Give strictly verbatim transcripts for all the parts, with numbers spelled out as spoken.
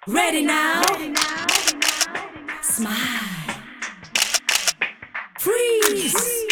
Ready now. Ready now. Smile. Freeze.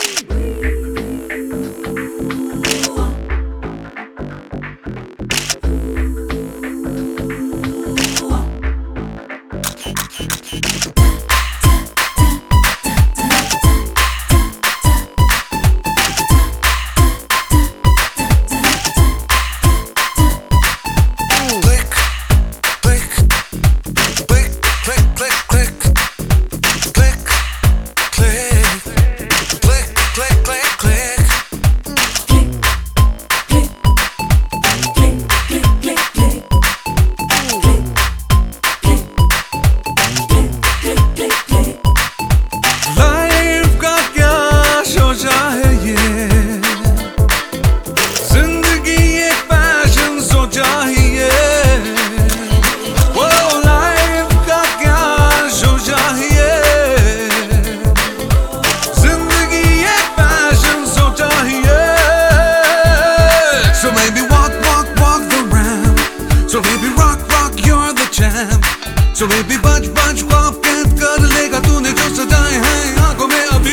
So baby बच बच ख्वाब कैद कर लेगा तूने जो सजाए हैं आंखों में अभी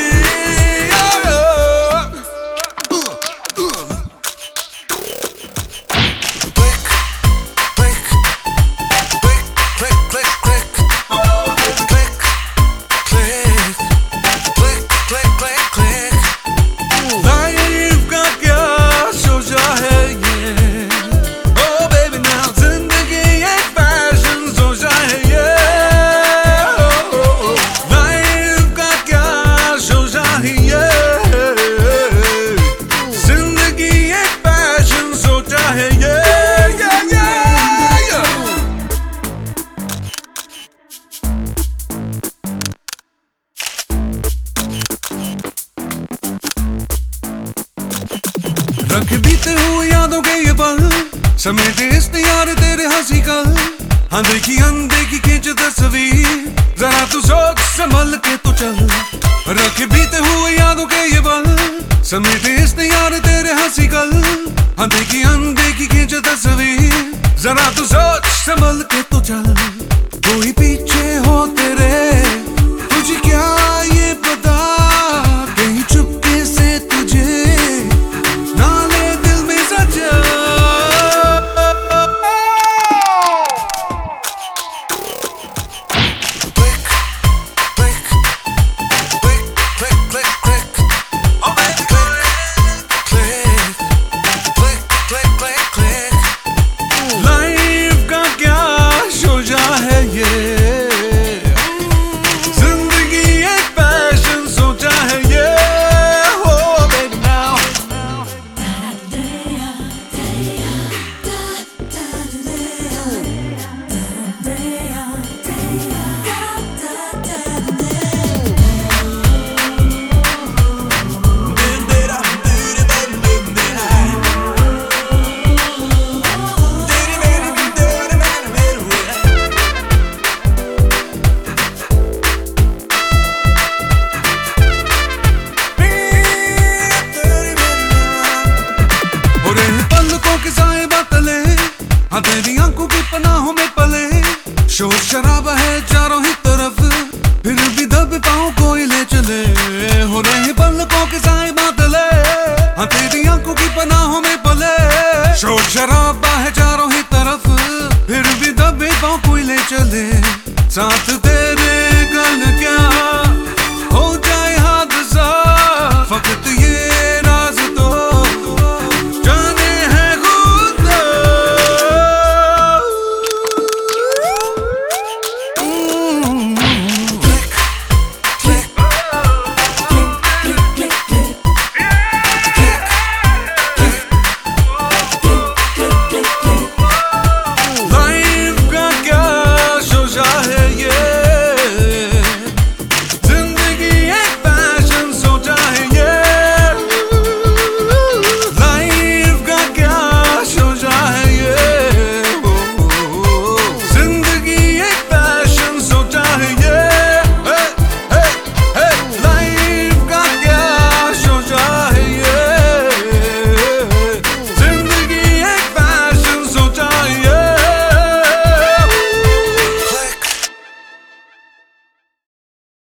रख बीते हुए यादों के ये पल समेटे इस यार तेरे हंसी कल हाँ देखी अनदेखी खींच तस्वीर जरा तू सोच संभल के तो चल रख बीते हुए यादों के ये पल समेटे इस यार तेरे हंसी कल हाँ देखी अनदेखी खींच तस्वीर जरा तू सोच संभल के तो चल कोई पीछे हो तेरे तुझे क्या ये पता कहीं चुपके से तुझे हाँ तेरी आंखों की पनाहों में पले शोर शराबा है चारों ही तरफ फिर भी दब पाँव कोई ले चले हो रहे पलकों के साए बादले हाँ तेरी आंखों की पनाहों में पले शोर शराबा है चारों ही तरफ फिर भी दबे पाँव कोई ले चले साथ तेरे